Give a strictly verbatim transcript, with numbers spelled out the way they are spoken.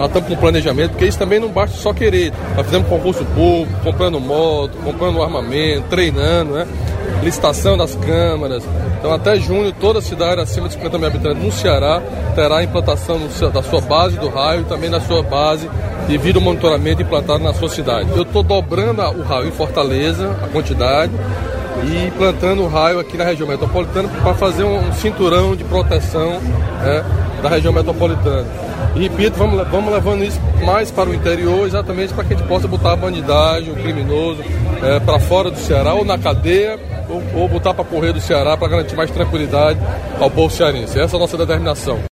nós estamos com planejamento, porque isso também não basta só querer. Nós fizemos concurso público, comprando moto, comprando armamento, treinando, né? Licitação das câmaras. Então até junho toda a cidade acima de cinquenta mil habitantes no Ceará terá a implantação no, da sua base do raio e também da sua base de vídeo monitoramento implantado na sua cidade. Eu estou dobrando o raio em Fortaleza, a quantidade, e implantando o raio aqui na região metropolitana para fazer um cinturão de proteção, né, da região metropolitana. E repito, vamos, vamos levando isso mais para o interior, exatamente para que a gente possa botar a bandidagem, o criminoso, é, para fora do Ceará, ou na cadeia, ou, ou botar para correr do Ceará para garantir mais tranquilidade ao povo cearense. Essa é a nossa determinação.